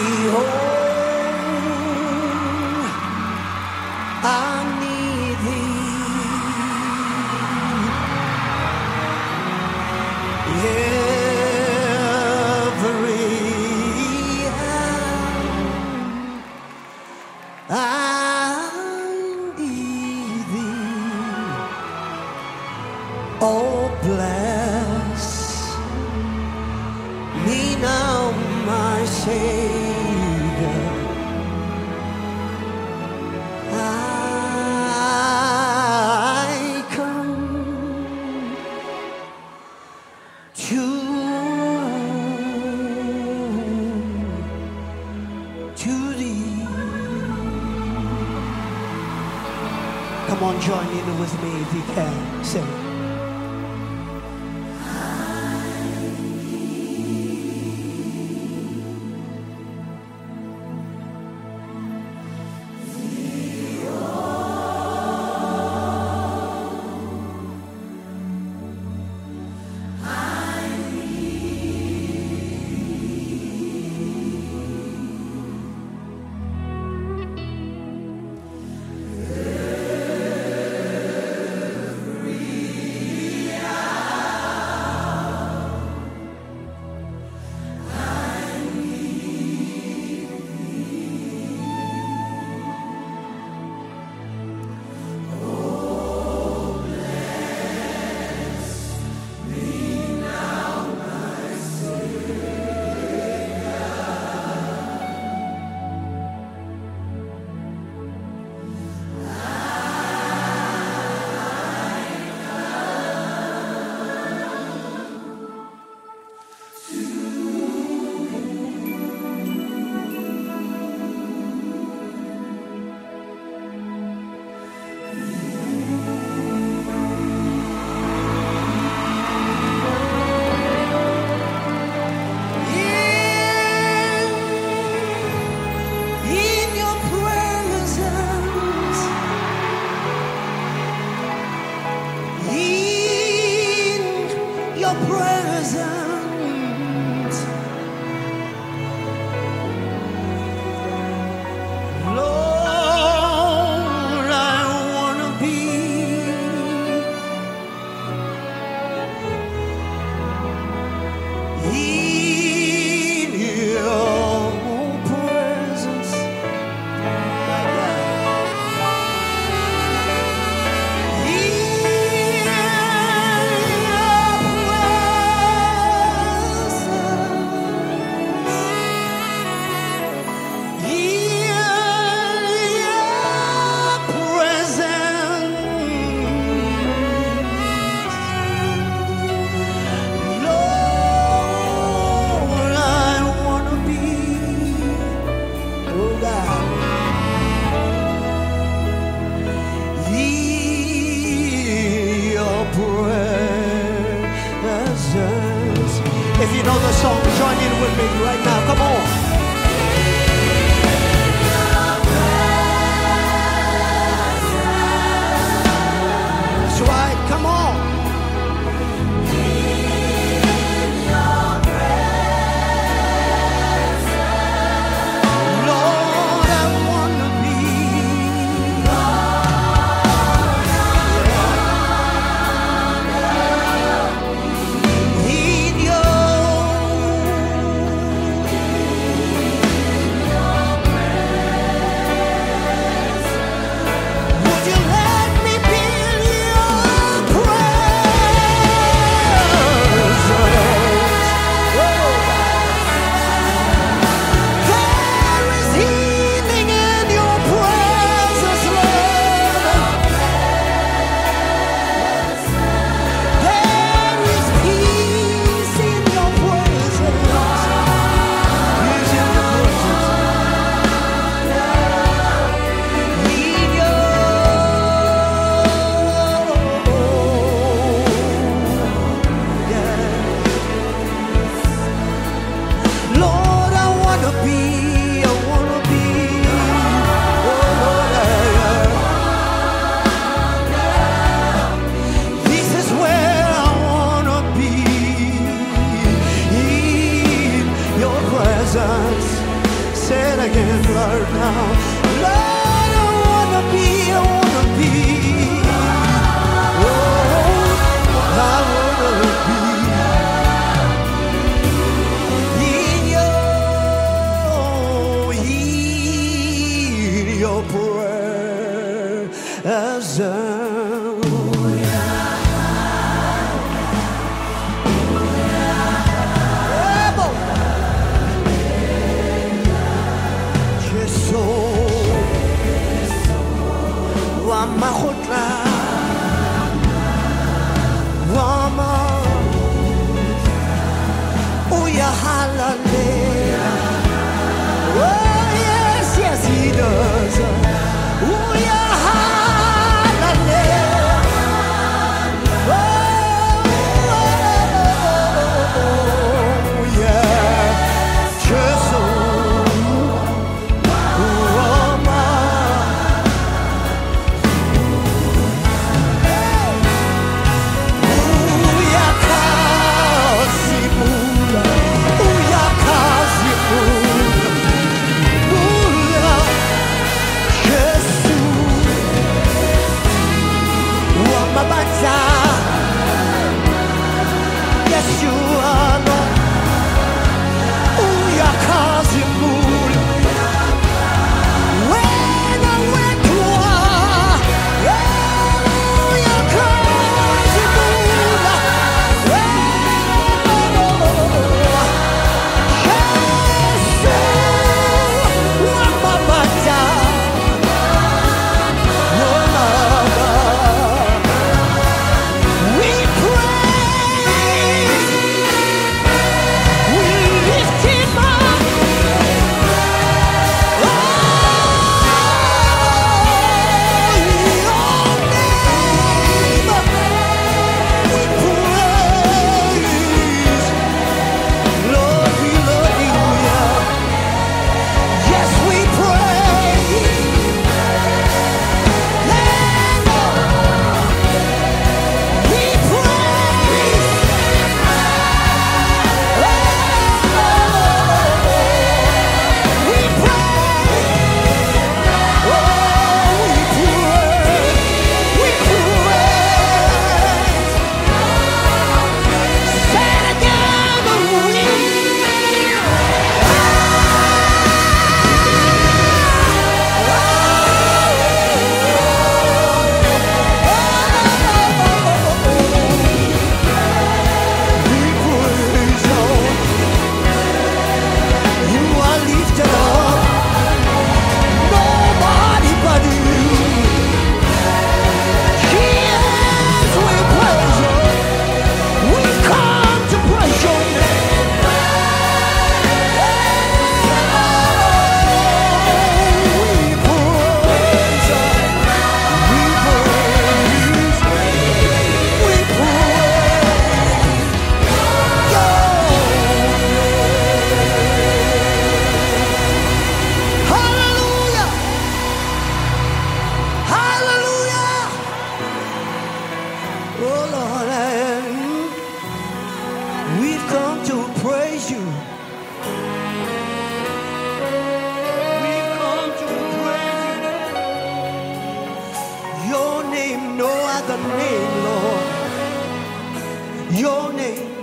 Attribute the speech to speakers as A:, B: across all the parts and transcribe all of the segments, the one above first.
A: Oh, bless me now, my Savior. I come to thee. Come on, join in with me if you can. Sing.
B: Every
A: again right now. Lord, I wanna be. Oh, I wanna be in your presence. Mahotla Wama Uya Hallelujah. Oh yes, yes he does. Uya Hallelujah. Oh yeah, just your name,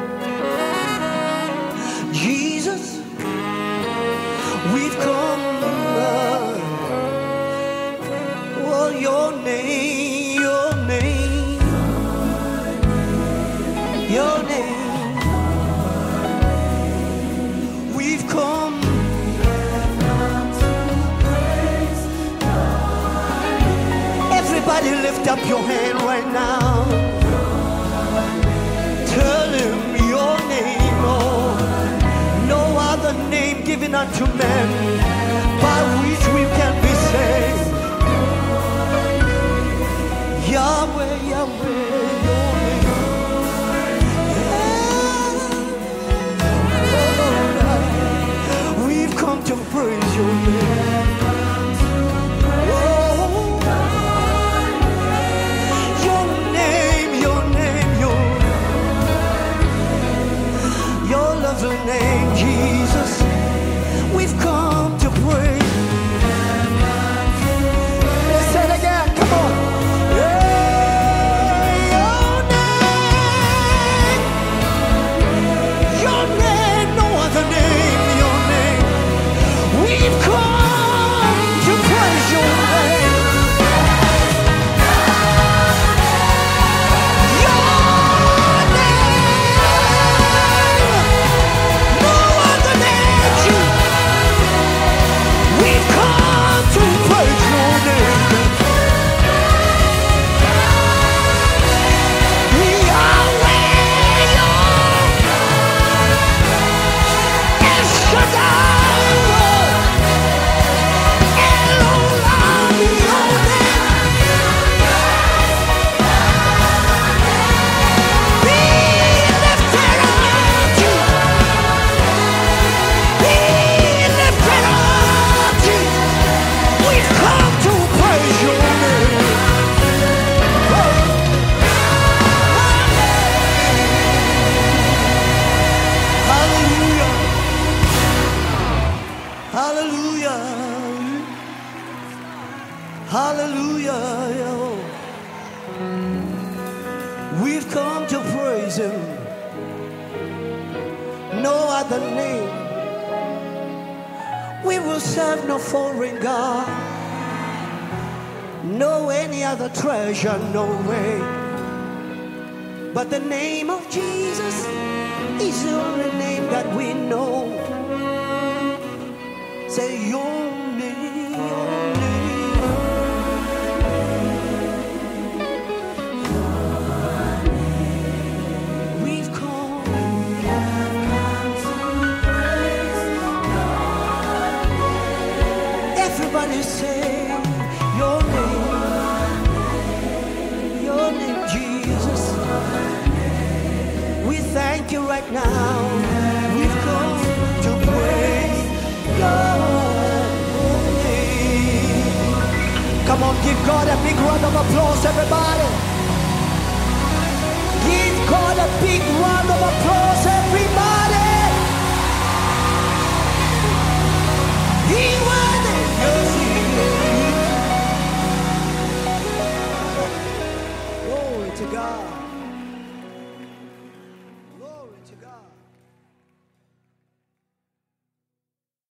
A: Jesus. We've come, well, your name, your name, your name. We've come to praise your name. Everybody lift up your hand right now. Tell him your name, oh, no other name given unto men by which we can be saved. Yahweh, Yahweh, your name. Yeah. We've come to praise your name. Name, Jesus, we've come to Hallelujah. We've come to praise him. No other name. We will serve no foreign God. No any other treasure, no way. But the name of Jesus is the only name that we know. Say your name, your name. We've come to praise your name. Everybody say your name, Jesus. We thank you right now. We've come to praise your name. Come on, give God a big round of applause, everybody.